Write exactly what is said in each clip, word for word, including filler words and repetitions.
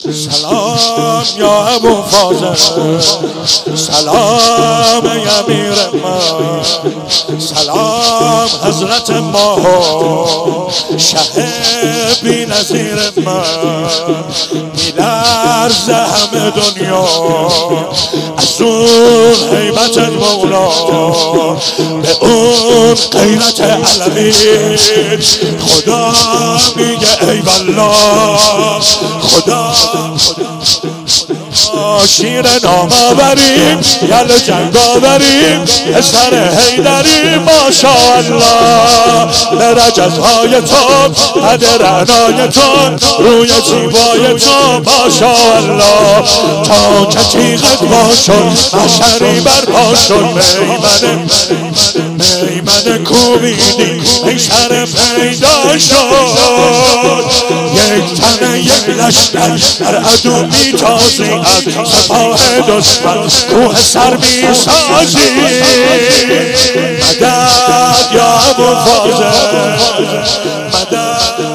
سلام یا ابو فاضل، سلام امیر من، سلام حضرت ما شه بی نظیر من. میلرزه همه دنیا از اون هیبت مولا، به اون غیرت علوی. خدا میگه ای والله، خدا شیر نام آوریم، یل جنگ آوریم، پسر حیدری ماشاءالله. به رجزهای تو، قد رعنای تو، روی زیبای تو ماشاءالله. تا که تیغت باشد محشری برپا شد، میمن میمن کوبیدی ای سر پیدا شد. یک تن یک لشکر در عدو میتازی، از سپاه دشمن کوه سر میسازی. مدد یا ابو فاضل، مدد.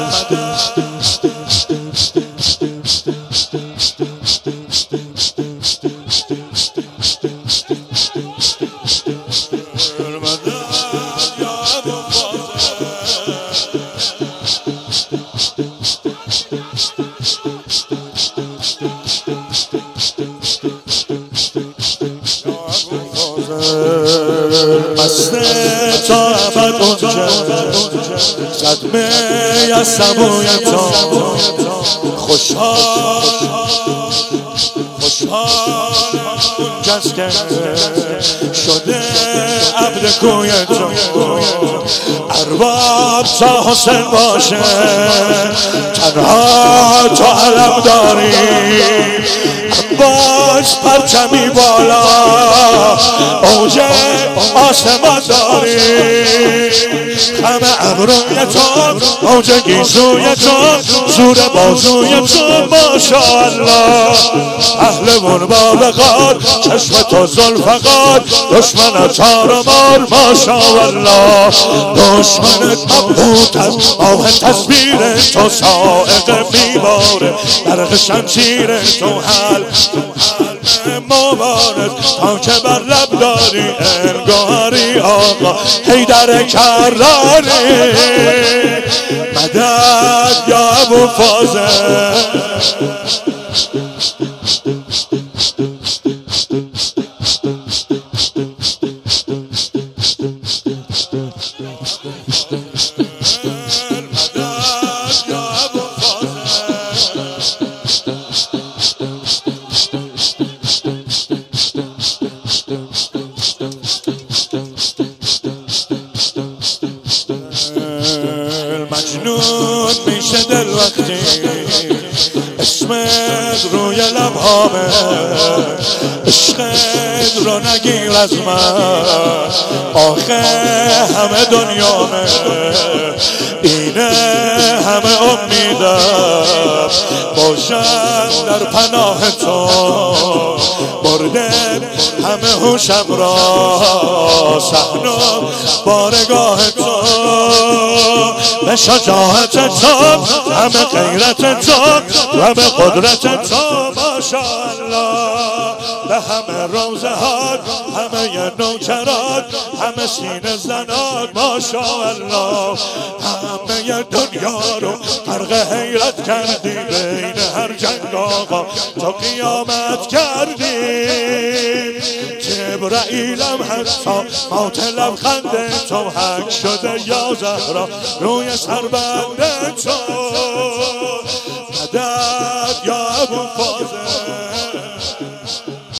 مسته تا ابد اونجا صدمه از سبوی تو، خوشحال خوشحال اونجاست که شده عبد کوی تو. ارباب تا حسین باشه، تنها تو علم داری. عباس پرچمی بالا، اوج آسمان داری. همه ابروی تو، اوج گیسوی تو، زور بازوی تو ماشاءالله. اهلمون با بقار، چشم تو ذوالفقار، دشمن تار و مار ماشاءالله. دشمنت مبهوت از آه تصویر تو، سائق بیماره برق شمشیر تو. حل مبارک تا که بر لب داری انگاری آقا حیدر کراری. مدد یا ابو فاضل. مجنون میشه دل وقتی اسمت روی لبهامه، عشقت رو نگیر از من، آخه همه دنیامه. اینه همه امیدم باشم در پناه تو، برده همه هوشم را صحنم بارگاه تو. به شجاعت تو، همه غیرت تو، همه قدرت تو ماشاءالله. به همه روزه ها، همه نوکرات، همه سینه زنات ماشاءالله. همه دنیا رو غرق حیرت کردی، بین هر جنگ آقا تو قیامت کردی. جبرائیلم حتی مات لبخند تو، حق شده یا زهرا روی سربند تو. مدد یا ابو فاضل.